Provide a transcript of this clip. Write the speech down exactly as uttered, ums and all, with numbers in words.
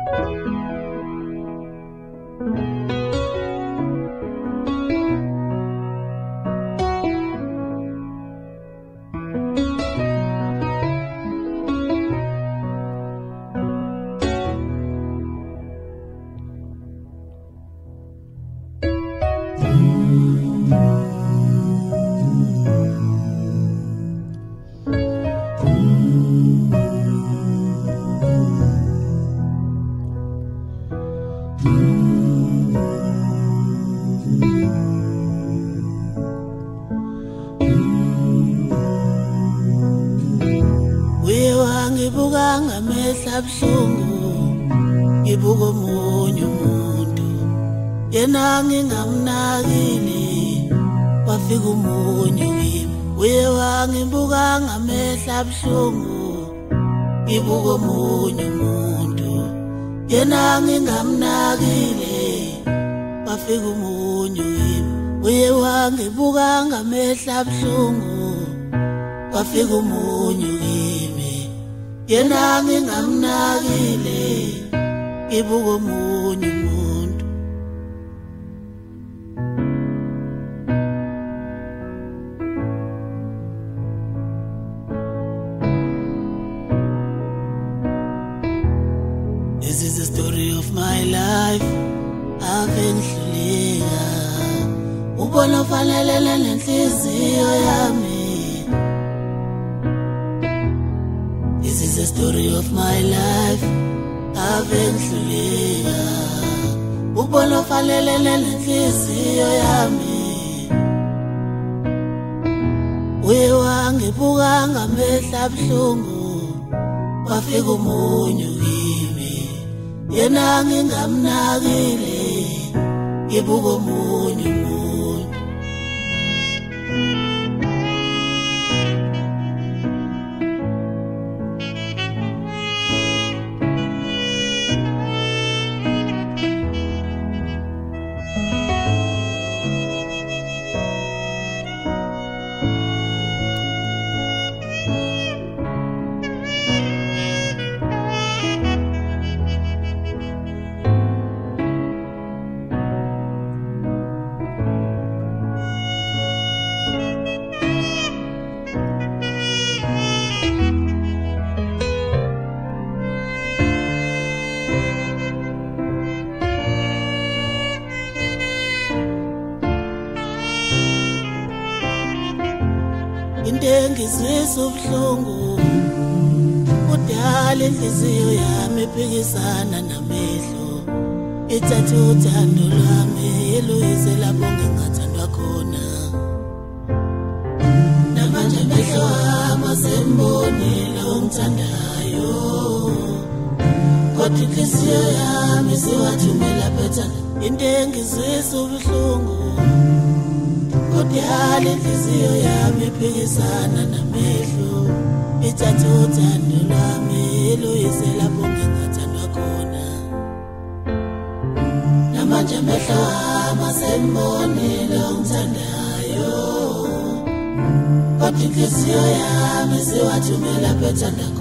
Ngibuka omunye umuntu yena ngingamnakile wafika umunye kimi uye wangibuka ngamehlo abuhlungu ngibuka omunye umuntu yena ngingamnakile wafika umunye kimi uye wangibuka ngamehlo abuhlungu wafika umunye kimi yena ngingamnakile ngibuka omunye umuntu. This is the story of my life. Ave ngihluleka ubona ufanele lenhliziyo yami. This is the story of my life. Ave ngihluleka ubona ufanele lenhliziyo yami. Uye wangibuka ngamehlo abuhlungu wafika umunye kimi yena ngingamnakile ngibuka omunye umuntu. Ngizwisa ubuhlungu udala inhliziyo yami ephikisana namehlo ithatha uthando lwami eluyise lapho ngingathandwa khona. Namanje amehlo ami asembonile ongithandayo kodwa inhliziyo yami siwathumela phethana. Into engizwisa ubuhlungu kodwa inhliziyo yami ephikisana namehlo ithatha uthando lwami eluyise lapho ngingathandwa khona. Namanje amehlo ami asembonile ongithandayo kodwa inhliziyo yami siwathumela phethana.